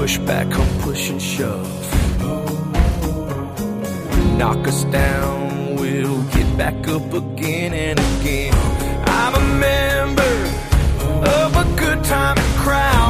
push back, come push and shove. Knock us down, we'll get back up again and again. I'm a member of a good time crowd.